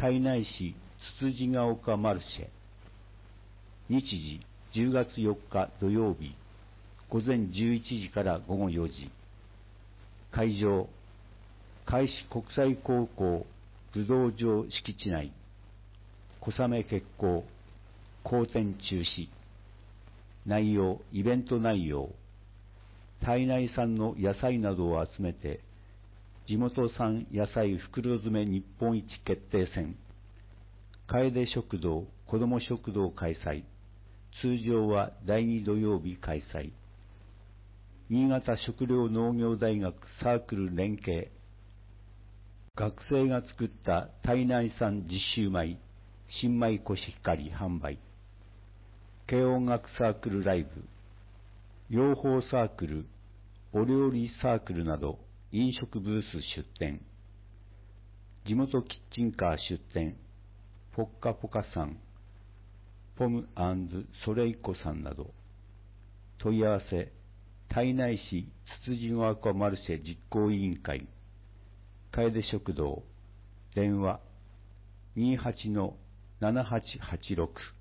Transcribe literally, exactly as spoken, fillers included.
胎内市つつじが丘マルシェ。日時じゅうがつよっか土曜日、午前じゅういちじから午後よじ。会場、開志国際高校武道場敷地内。小雨決行、好天中止。内容、イベント内容。胎内産の野菜などを集めて、地元産野菜袋詰め日本一決定戦。楓食堂、子ども食堂開催。通常はだいに土曜日開催。新潟食料農業大学サークル連携。学生が作った胎内産実習米、新米コシヒカリ販売。軽音楽サークルライブ。養蜂サークル、お料理サークルなど飲食ブース出展。地元キッチンカー出展。ポッカポカさん、ポム&ソレイコさんなど。問い合わせ、胎内市つつじが丘マルシェ実行委員会。楓食堂。電話 にーはちのななはちはちろく